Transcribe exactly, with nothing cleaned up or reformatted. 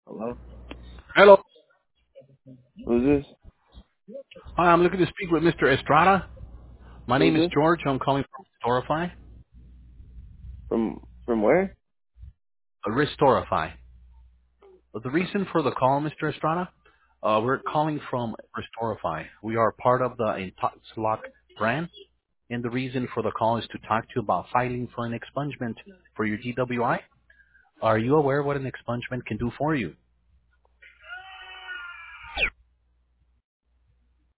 Hello? Hello. Who's this? Hi, I'm looking to speak with Mister Estrada. My Who's name is this? George. I'm calling from Restorify. From from where? Uh, Restorify. But the reason for the call, Mister Estrada, uh, we're calling from Restorify. We are part of the IntoxLock brand, and the reason for the call is to talk to you about filing for an expungement for your D W I. Are you aware what an expungement can do for you?